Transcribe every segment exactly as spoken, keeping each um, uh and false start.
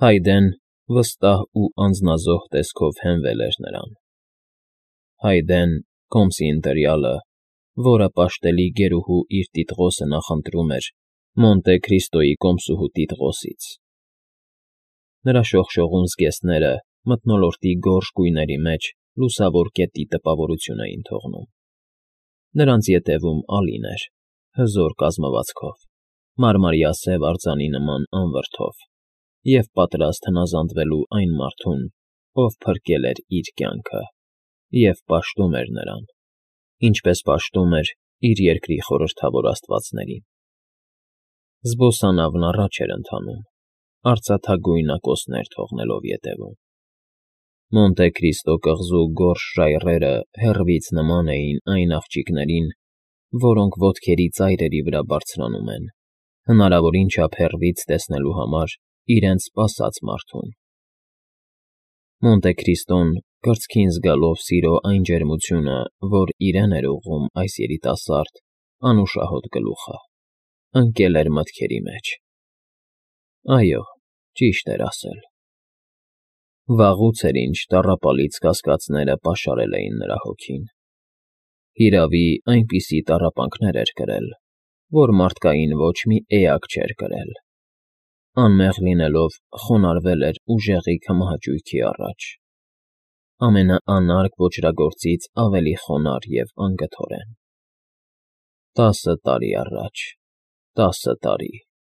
Հայդեն վստահ ու անձնազոհ տեսքով հենվել էր նրան։ Հայդեն, Կոմսի ընտրյալը, որը պաշտելի գերուհու իր տիտղոսը նախընտրում էր Մոնտե Քրիստոյի կոմսուհու տիտղոսից։ Նրա շողշողուն զգեստները մթնոլորտի գորշ գույների մեջ լուսավոր կետի տպավորություն էին թողնում։ Նրանց ետևում Ալին էր, հզոր կազմվածքով, մարմարյասև արձանի նման անվրդով և պատրաստ հնազանդվելու այն մարդուն, ով փրկել էր իր կյանքը և պաշտում էր նրան, ինչպես պաշտում էր իր երկրի խորհրդավոր աստվածներին։ Զբոսանավն առաջ էր ընթանում, արծաթագույն ակոսներ թողնելով ետևում։ Մոնտե Քրիստո կղզու գորշ ժայռերը հեռվից նման էին այն աղջիկներին, որոնք ոտքերի ծայրերի վրա բարձրանում են, հնարավորին չափ հեռվից տեսնելու համար իրենց սպասած մարդուն։ Մոնտե Քրիստոն, կրծքին զգալով սիրո այն ջերմությունը, որ իրեն էր ուղղում այս երիտասարդ, անուշահոտ գլուխը, ընկել էր մտքերի մեջ։ Այո, ճիշտ էր ասել։ Վաղուց էր ինչ տառապալից կասկածները պաշարել էին նրա հոգին։ Հիրավի, այնպիսի տառապանքներ էր կրել, որ մարդկային ոչ մի էակ չէր կրել։ Անմեղ լինելով, խոնարհվել էր ուժեղի քմահաճույքի առաջ, ամենաանարգ ոճրագործից ավելի խոնարհ և անկթորեն։ Տասը տարի առաջ, տասը տարի…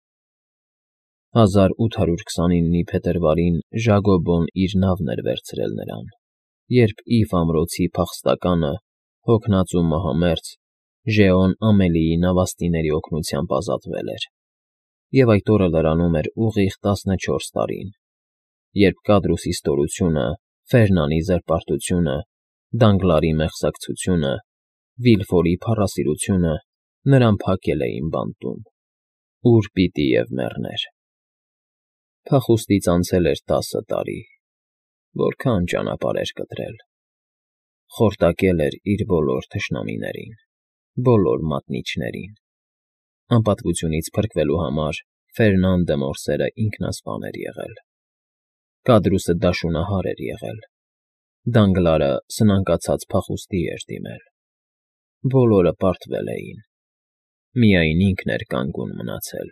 Հազար ութ հարյուր քսանիննի փետրվարին Ժագոբոն իր նավն էր վերցրել նրան, երբ Իվ ամրոցի փախստականը, հոգնած ու մահամերձ, Ժեոն Ամելիի նավաստիների օգնությամբ ազատվել էր, և այդ օրը լրանում էր ուղիղ տասնչորս տարին, երբ Կադրուսի ստորությունը, Ֆերնանի զրպարտությունը, Դանգլարի մեղսակցությունը, Վիլֆորի փառասիրությունը նրան փակել էին բանտում, ուր պիտի և մեռներ։ Փախուստից անցել էր տասը տարի, որքա՜ն ճանապարհ էր կտրել, խորտակել էր իր բոլոր թշնամիներին, բոլոր մատնիչներին։ Անպատվությունից փրկվելու համար Ֆերնան դը Մորսերը ինքնասպան էր եղել, Կադրուսը դաշունահար էր եղել, Դանգլարը սնանկացած փախուստի էր դիմել, բոլորը պարտվել էին, միայն ինքն էր կանգուն մնացել։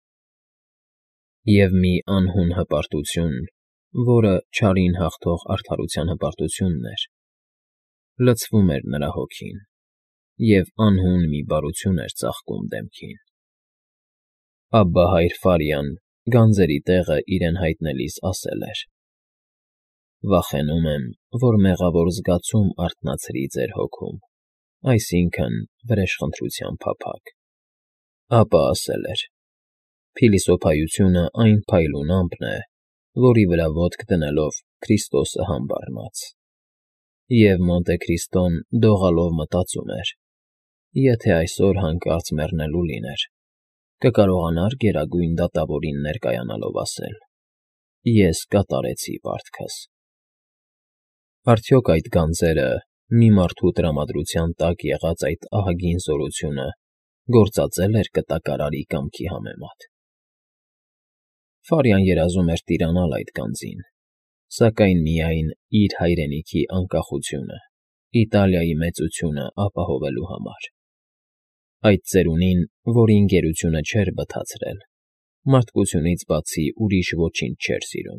Եվ մի անհուն հպարտություն, որը չարին հաղթող արդարության հպարտությունն էր, լցվում էր նրա հոգին, և անհուն մի բարություն էր ծաղկում դեմքին։ Աբբա հայր Ֆարիան գանձերի տեղը իրեն հայտնելիս ասել էր. «Վախենում եմ, որ մեղավոր զգացում արթնացրի ձեր հոգում, այսինքն՝ վրեժխնդրության փափագ»։ Ապա ասել էր. «Փիլիսոփայությունը այն փայլուն ամպն է, որի վրա ոտք դնելով Քրիստոսը համբառնաց»։ Եվ Մոնտե Քրիստոն դողալով մտածում էր. եթե այսօր հանկարծ մեռնելու լիներ, կկարողանա՞ր Գերագույն Դատավորին ներկայանալով ասել. «Ես կատարեցի պարտքս»։ Արդյոք այդ գանձերը, մի մարդու տրամադրության տակ եղած այդ ահագին զորությունը գործածե՞լ էր կտակարարի կամքի համեմատ։ Ֆարիան երազում էր տիրանալ այդ գանձին, սակայն միայն իր հայրենիքի անկախությունը, Իտալիայի մեծությունը ապահովելու համար։ Այդ ծերունին, որին գերությունը չէր բթացրել, մարդկությունից բացի ուրիշ ոչինչ չէր սիրում։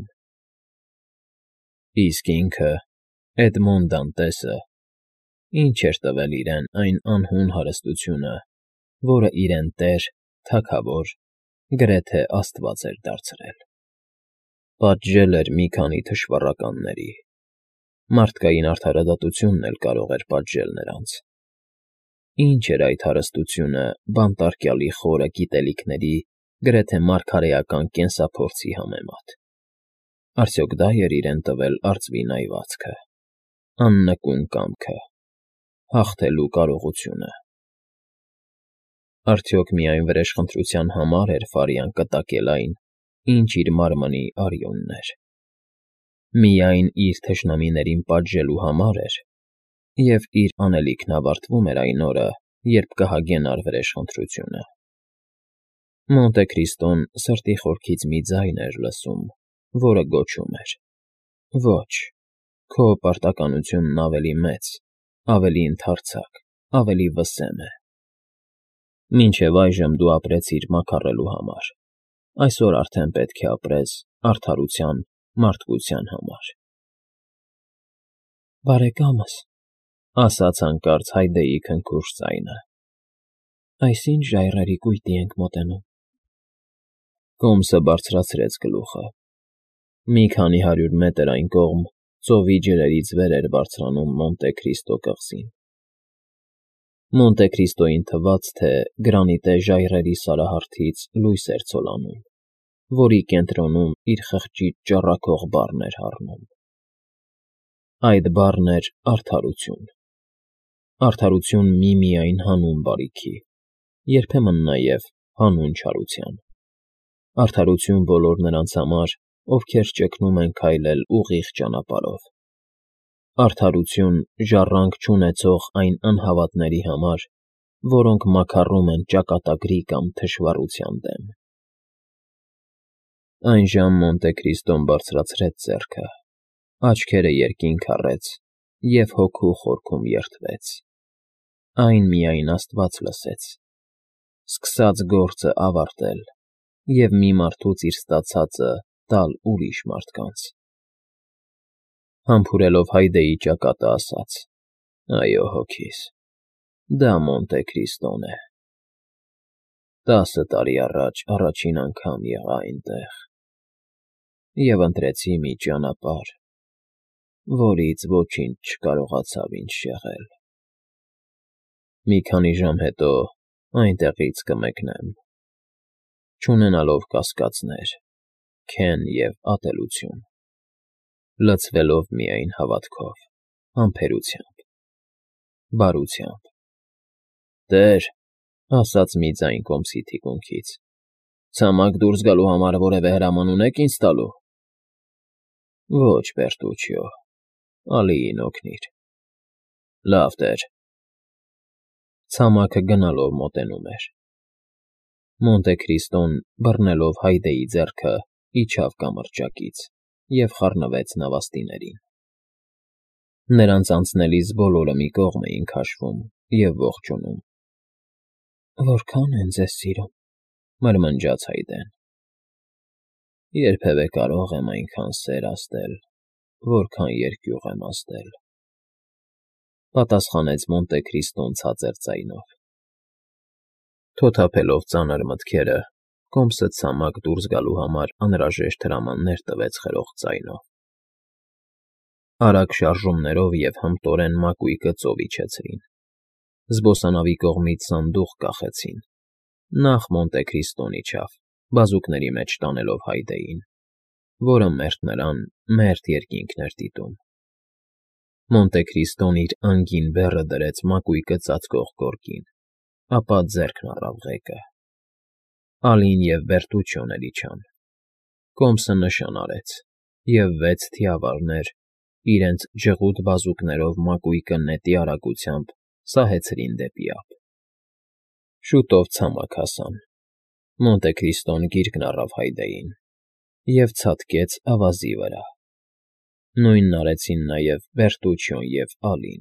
Իսկ ինքը՝ Էդմոն Դանտեսը, ի՞նչ էր տվել իրեն այն անհուն հարստությունը, որը իրեն տեր, թագավոր, գրեթե աստված էր դարձրել։ Պատժել էր մի քանի թշվառականների, մարդկային արդարադատությունն էլ կարող էր պատժել նրանց։ Ինչ էր այդ հարստությունը բանտարկյալի խորը գիտելիքների, գրեթե մարգարեական կենսափորձի համեմատ։ Արդյոք դա՞ էր իրեն տվել արծվի նայվածքը, աննկուն կամքը, հաղթելու կարողությունը։ Արդյոք միայն վրեժխնդրության համար էր Ֆարիան կտակել այն, ինչ իր մարմնի արյունն էր։ Միայն իր թշնամիներին պատժելու համար էր, և իր անելիքն ավարտվում էր այն օրը, երբ կհագենար վրեժխնդրությունը։ Մոնտե Քրիստոն սրտի խորքից մի ձայն էր լսում, որը գոչում էր. «Ոչ, քո պարտականությունն ավելի մեծ, ավելի ընդարձակ, ավելի վսեմ է։ Մինչև այժմ դու ապրեցիր մաքարելու համար, այսօր արդեն պետք է ապրես արդարության, մարդկության համար»։ «Բարեկամս,֊ ասաց հանկարծ Հայդեի քնքուշ ձայնը,֊ այս ի՞նչ ժայռերի կույտի ենք մոտենում»։ Կոմսը բարձրացրեց գլուխը։ Մի քանի հարյուր մետր այն կողմ ծովի ջրերից վեր էր բարձրանում Մոնտե Քրիստո կղզին։ Մոնտե Քրիստոյին թվաց, թե գրանիտե ժայռերի սարահարթից լույս էր ցոլանում, որի կենտրոնում իր խղճից ճառագող բառն էր հառնում։ Այդ բառն էր արդարություն։ Արդարություն միմիայն հանուն բարիքի, երբեմն նաև հանուն չարության։ Արդարություն բոլոր նրանց համար, ովքեր ճգնում են քայլել ուղիղ ճանապարհով։ Արդարություն ժառանգ չունեցող այն անհավատների համար, որոնք մաքառում են ճակատագրի կամ թշվառության դեմ։ Այնժամ Մոնտե Քրիստոն բարձրացրեց ձեռքը, աչքերը երկինք առեց և հոգու խորքում երդվեց. այն միայն Աստված լսեց, սկսած գործը ավարտել և մի մարդուց իր ստացածը տալ ուրիշ մարդկանց։ Համբուրելով Հայդեի ճակատը ասաց. «Այո, հոգիս, դա Մոնտե Քրիստոն է։ Տասը տարի առաջ առաջին անգամ եղա այնտեղ և ընտրեցի մի ճանապարհ, որից ոչինչ չկարողացավ ինձ շեղել։ Մի քանի ժամ հետո այնտեղից կմեկնեմ, չունենալով կասկածներ, քեն և ատելություն, լցվելով միայն հավատքով, համբերությամբ, բարությամբ»։ «Տե՛ր,֊ ասաց մի ձայն կոմսի թիկունքից,֊ ցամաք դուրս գալու համար որևէ հրաման ունե՞ք ինձ տալու»։ «Ոչ, Բերտուչիո, Ալիին օգնիր»։ «Լավ, տեր»։ Ցամաքը գնալով մոտենում էր։ Մոնտե Քրիստոն, բռնելով Հայդեի ձեռքը, իջավ կամրջակից և խառնվեց նավաստիներին։ Նրանց անցնելիս բոլորը մի կողմ էին քաշվում և ողջունում։ «Որքա՞ն են ձեզ սիրում,֊ մրմնջաց Հայդեն։ «Երբևէ կարող եմ այնքան սեր ազդել, որքան երկյուղ եմ ազդել,֊ պատասխանեց Մոնտե Քրիստոն ցածր ձայնով։ Թոթափելով ծանր մտքերը, կոմսը ցամաք դուրս գալու համար անհրաժեշտ հրամաններ տվեց խրող ձայնով։ Արագ շարժումներով և հմտորեն մակույկը ծով իջեցրին։ Զբոսանավի կողմից սանդուղք կախեցին։ Նախ Մոնտե Քրիստոն իջավ, բազուկների մեջ տանելով Հայդեին, որը մերթ նրան մերթ երկինքն էր դիտում։ Մոնտե Քրիստոն իր անգին բեռը դրեց մակույկը ծածկող գորգին, ապա ձեռքն առավ ղեկը։ Ալին և Բերտուչիոն էլ իջան։ Կոմսը նշան արեց, և վեց թիավարներ, իրենց ջղուդ բազուկներով մակույկը նետի արագությամբ սահեցրին դեպի ափ։ Շուտով ցամաք հասան։ Մոնտե Քրիստոն գիրկն առավ Հայդեին և ցատկեց ավազի վրա։ Նույնն արեցին նաև Բերտուչիոն և Ալին։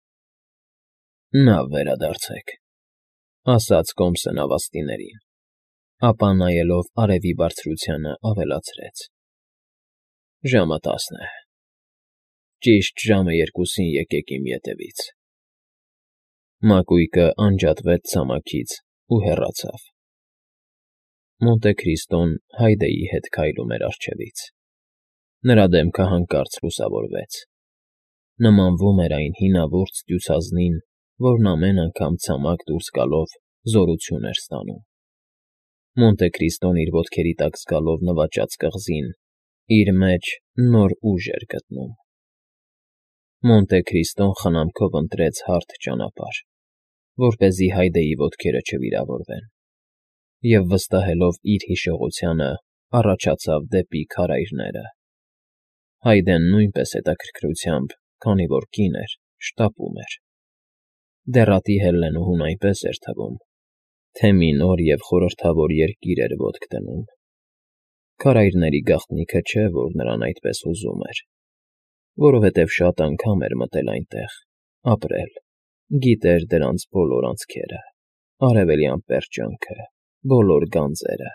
«Նավ վերադարձեք,֊ ասաց կոմսը նավաստիներին, ապա նայելով արևի բարձրությանը ավելացրեց. ժամը տասն է։ Ճիշտ ժամը երկուսին եկեք իմ ետևից»։ Մակույկը անջատվեց ցամաքից ու հեռացավ։ Մոնտե Քրիստոն Հայդեի հետ քայլում էր առջևից։ Նրա դեմքը հանկարծ լուսավորվեց։ Նմանվում էր այն հինավուրց ստյուցազնին, որն ամեն անգամ ցամաք դուրս գալով զորություն էր ստանում։ Մոնտե Քրիստոն իր ոտքերի տակ զգալով նվաճած կղզին, իր մեջ նոր ուժ էր գտնում։ Մոնտե Քրիստոն խնամքով ընտրեց հարթ ճանապարհ, որպեսզի Հայդեի ոտքերը չվիրավորվեն, և վստահելով իր հիշողությանը, առաջացավ դեպի քարայրները։ Հայդեն նույնպես հետաքրքրությամբ, քանի որ կին էր, շտապում էր։ Դեռատի Հելլենուհուն այնպես էր թվում, թե մի նոր և խորհրդավոր երկիր էր ոտք դնում։ Քարայրների գաղտնիքը չէ, որ նրան այդպես հուզում էր, որովհետև շատ անգամ էր մտել այնտեղ, ապրել, գիտեր դրանց բոլոր անցքերը, արևելյան պերճանքը, բոլոր գանձերը։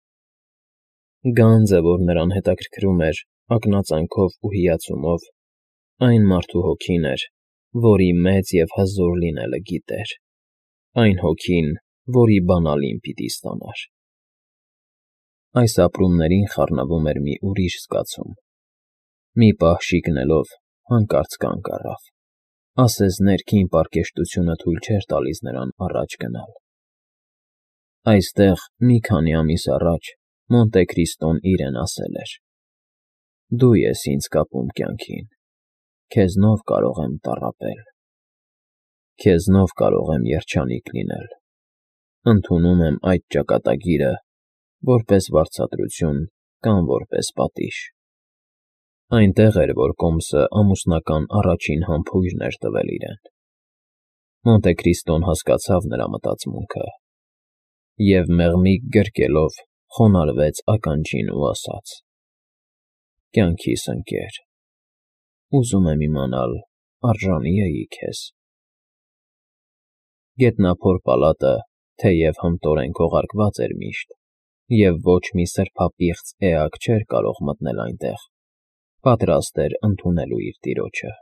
Գանձը, որ նրան հետաքրքրում էր ակնածանքով ու հիացումով, այն մարդու հոգին էր, որի մեծ և հզոր լինելը գիտեր, այն հոգին, որի բանալին պիտի ստանար։ Այս ապրումներին խառնվում էր մի ուրիշ զգացում. մի պահ շիկնելով, հանկարծ կանգ առավ, ասես ներքին պարկեշտությունը թույլ չէր տալիս նրան առաջ գնալ։ Այստեղ մի քանի ամիս առաջ Մոնտե Քրիստոն իրեն ասել էր. «Դու ես ինձ կապում կյանքին, քեզնով կարող եմ տառապել, քեզնով կարող եմ երջանիկ լինել, ընդունում եմ այդ ճակատագիրը որպես վարձատրություն կամ որպես պատիժ»։ Այնտեղ էր, որ կոմսը ամուսնական առաջին համբույրն էր տվել իրեն։ Մոնտե Քրիստոն հասկացավ նրա մտածմունքը և մեղմիկ գրկելով խոնարհվեց ականջին ու ասաց. «Կյանքիս ընկեր, ուզում եմ իմանալ, արժանի՞ էի քեզ»։ Գետնափոր պալատը, թեև հմտորեն քողարկված էր միշտ, և ոչ մի սրբապիղծ էակ չէր կարող մտնել այնտեղ, պատրաստ էր ընդունելու իր տիրոջը։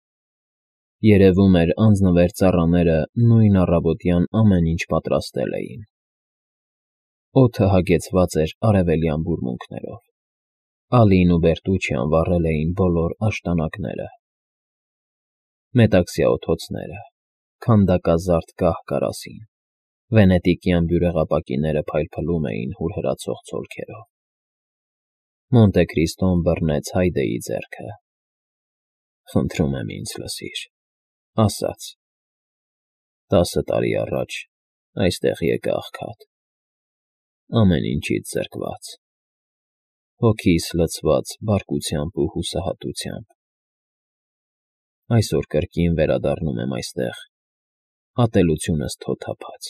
Երևում էր, անձնվեր ծառաները նույն առավոտյան ամեն ինչ պատրաստել էին։ Օդը հագեցված էր արևելյան բուրմունքներով, Ալին ու Բերտուչիան վառել էին բոլոր աշտանակները։ Մետաքսյա օդոցները, քանդակազարդ կահ֊կարասին, վենետիկյան բյուրեղապակիները փայլփլում էին հուրհրացող ցոլքերով։ Մոնտե Քրիստոն բռնեց Հայդեի ձեռքը։ «Խնդրում եմ ինձ լսիր», ասաց. «Տասը տարի առաջ այստեղ եկա աղքատ, ամեն ինչից զրկված, հոգիս լցված բարկությամբ ու հուսահատությամբ։ Այսօր կրկին վերադառնում եմ այստեղ, ատելությունս թոթափած,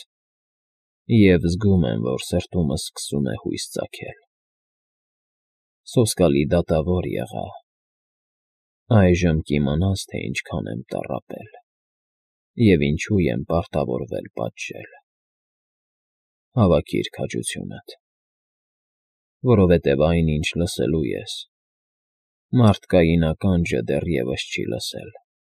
և զգում եմ, որ սրտումս սկսում է հույս ծագել։ Սոսկալի դատավոր եղա, այժմ կիմանաս, թե ինչքան եմ տառապել և ինչու եմ պարտավորվել պատժել։ Հավաքիր քաջությունդ, որովհետև այն, ինչ լսելու ես, մարդկային ականջը դեռևս չի լսել»։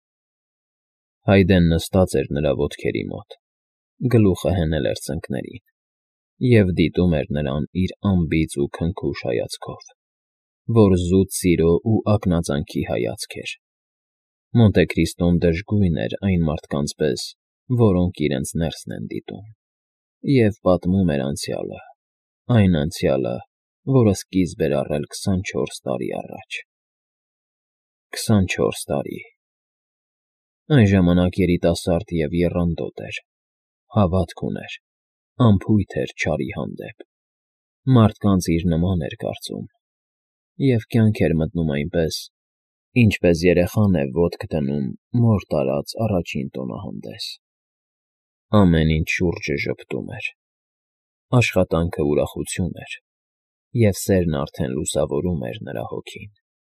Հայդեն նստած էր նրա ոտքերի մոտ, գլուխը հենել էր ծնկներին և դիտում էր նրան իր անբիծ ու քնքուշ հայացքով, որ զուտ սիրո ու ակնածանքի հայացք էր։ Մոնտե Քրիստոն դժգույն էր այն մարդկանց պես, որոնք իրենց ներսն են դիտում, և պատմում էր անցյալը, այն անցյալը, որը սկիզբ էր առել քսանչորս տարի առաջ։ Քսանչորս տարի… Այն ժամանակ երիտասարդ և եռանդոտ էր, հավատք ուներ, անփույթ էր չարի հանդեպ, մարդկանց իր նման էր կարծում և կյանք էր մտնում այնպես, ինչպես երեխան է ոտք դնում մոր տարած առաջին տոնահանդես։ Ամեն ինչ շուրջը ժպտում էր, աշխատանքը ուրախություն էր, և սերն արդեն լուսավորում էր նրա հոգին։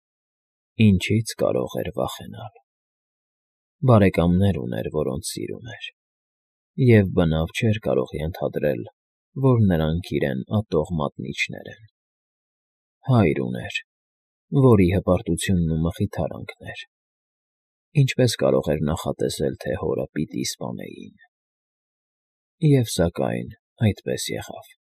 Ինչի՞ց կարող էր վախենալ։ Բարեկամներ ուներ, որոնց սիրում էր, և բնավ չէր կարող ենթադրել, որ նրանք իրեն ատող մատնիչներ են։ Հայր ուներ, որի հպարտությունն ու մխիթարանքն էր։ Ինչպես կարող էր նախատեսել, թե հորը պիտի սպանեին։ Եվ սակայն այդպես եղավ։